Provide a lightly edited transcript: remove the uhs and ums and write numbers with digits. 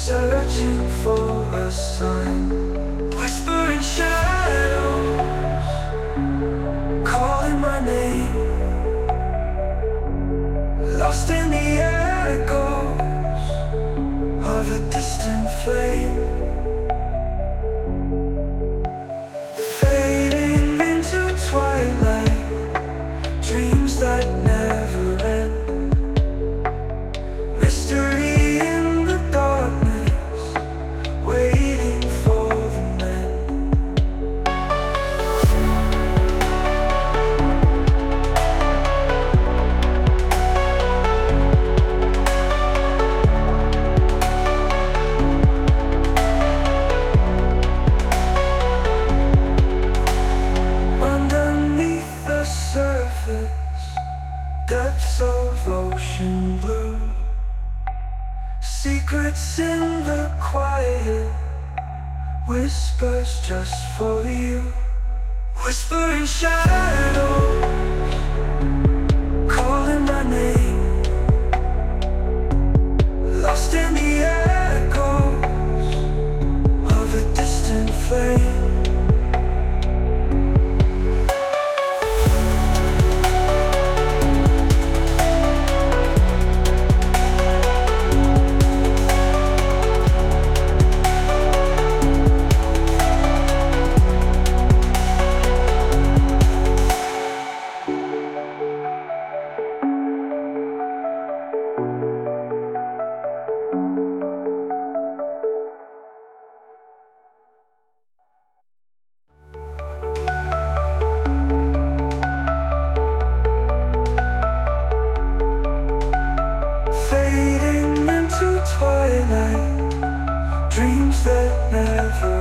searching for a sign. Whispering shadows, calling my name, lost in the echoes of a distant flame. Fading into twilight, dreams that never end. Mystery in the darkness, waiting for the men. Underneath the surface, depths of ocean blue, secrets in the quiet, whispers just for you. Whispering shadows, calling my name, lost in the echoes of a distant flame. Fading into twilight, dreams that never